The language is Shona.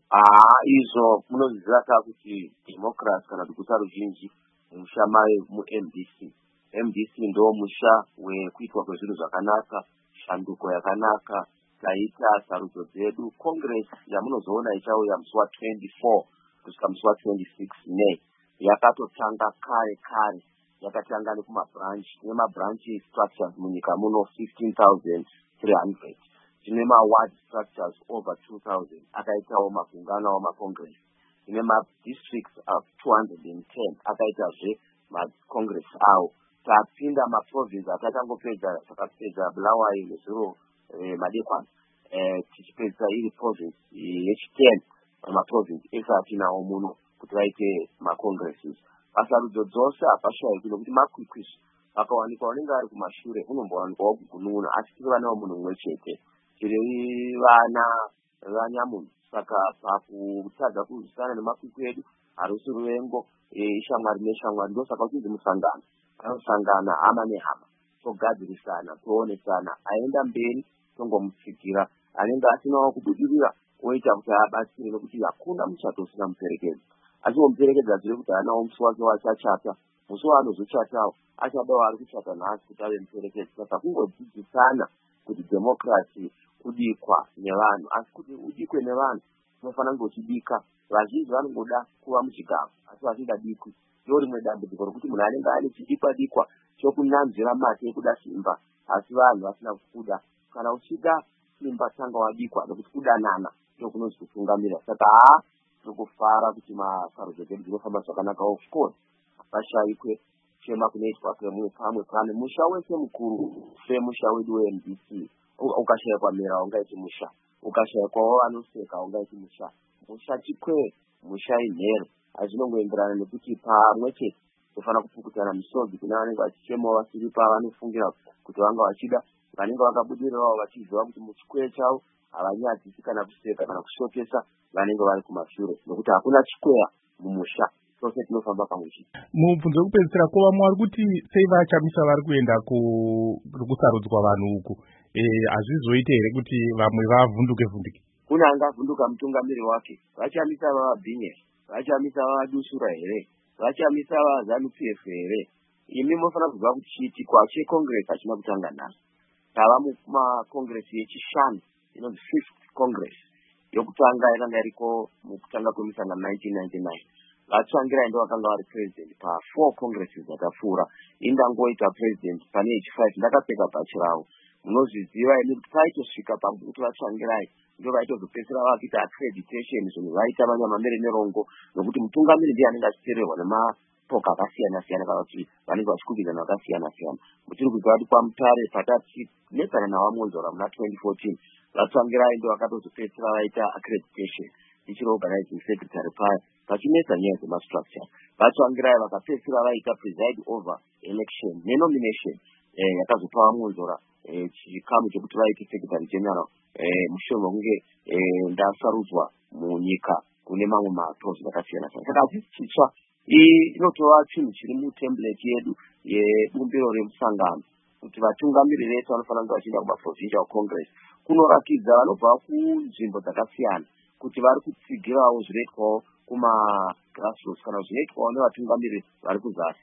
Izvo munozviziva kuti democracy kana kuti guta ruzhinji musha mu-MDC. MDC ndo musha wekuitwa kwezvinhu zvakanaka, shanduko yakanaka, taita sarudzo dzedu. Congress yamunozoona ichauya musi wa24 kusvika musi wa26 May yakatotanga kare yakatanga nekumabranch. Tine mabranch structures munyika muno 15,300. Tine maward structures over 2,000. Akaitawo magungano wamacongress. Tine madistricts of 210. Akaitazve macongress awo. Tapinda maprovince akatangopedza takapedza Bulawayo nezuro madekwana. Tichipedza iri province yechi10 maprovince ese atinawo muno kuti vaite macongresses. Pasarudzo dzose hapashayikwi nokuti makwikwishi akawanikwa unenge ari kumashure unombowanikwawo kugunun'una, asi tiri vana vomunhu mumwe chete, tiri vana vanyamunhu. Saka pakutadza kurwisana nemakwikwi edu harusi ruvengo, ishamwari neshamwari. Ndosaka uchinzi musangano, anosangana hama nehama, togadzirisana, toonesana, aenda mberi tongomutsigira, anenge asinawo kubudirira oita kuti abatsire, nokuti hakuna muchato usina muperekedzi. Achimuperekedza zviri kuti anawo musi wake wachachata, musi waanozochatawo achadawo ari kuchata nhasi kuti ave muperekedzi. Saka kungodzidzisana kuti democracy kudikwa nevanhu, asi kuti udikwe nevanhu unofanira kunge uchidika. Vazhinji vanongoda kuva muchigaro asi vasingadikwi. Ndo rimwe dambudziko rokuti munhu anenge ane chidikwa chokunanzvira mate ekuda simba, asi vanhu vasina kukuda. Kana uchida simba tanga wadikwa, nokuti kudanana ndokunonzi kutungamirira. Saka tokufara kuti masarudzo edu dzinofamba zvakanaka. Of course hapashayikwe chema kunoitwa pamwe pane musha wese mukuru semusha wedu weMDC. Ukashayikwa mera ungaiti musha, ukashayikwawo vanoseka ungaiti musha. Musha chikwe, musha inhere. Azvinongoenderana nekuti pamwe chete tofanira kupukutana misodzi kune vanenge vachichemawo vasiri pavanofungira kuti vanga vachida, vanenge vakabudirirawo vachiziva kuti muchikwe chavo havanyadzisi kana kuseka kana kushokesa vanenge vari kumashure, nokuti hakuna chikweya mumusha. Tose tinofamba pamwe chete. Mubvunzo wekupedzisira kuva mwari kuti sei vachamisa vari kuenda kusarudzwa vanhu uku, hazvizoite here kuti vamwe vavhunduke? Kune angavhunduka mutungamiri wake, vachamisa vavabhinya, vachamisa vavadusura here, vachamisa vaZANU-PF here. Imi mofanira kuziva kuti chiitikwa checongress hachina kutanga nhasi. Tava mumacongress yechishanu, inonzi 5th congress. Yokutanga yakanga iriko mukutanga kwemisangano 1999. Vatsangira ndo vakanga vari president pa4 congresses dzakapfuura. Indangoita president pane H5 ndakapfeka bhachi ravo. Munozviziva imi kuti paitosvika pakuti vatsangirai ndo vaitozopedzisira vakuita accreditation, zvinhu vaita manyamamere nerongo, nokuti mutungamiri ndiye anenge achiteererwa nemapoka akasiyana-siyana kana kuti vanenge vachikumbizana vakasiyana-siyana. Mutiri kuziva kuti pamutare patinetsana navamonzora muna 2014 vatsangirai ndo vakatozopedzisira vaita accreditation ichiri organizing secretary paya pachinetsa nyaya dzemastructure. Vatsangirai vakapedzisira vaita preside over election nenomination yakazopa vamonzora chikamu chekuti vaite secretary general mushure mekunge ndasarudzwa munyika kune mamwe maprovince akasiyana-siyana. Saka hadzisi chitsva, inotova chinhu chiri mutemplate yedu yebumbiro remusangano kuti vatungamiriri vese vanofanira kunge vachienda kumaprovincial congress kunorakidza vanobva kunzvimbo dzakasiyana kuti vari kutsigirawo zvinoitwawo kuma grassroots kana zvinoitwawo nevatungamiriri vari kuzasi.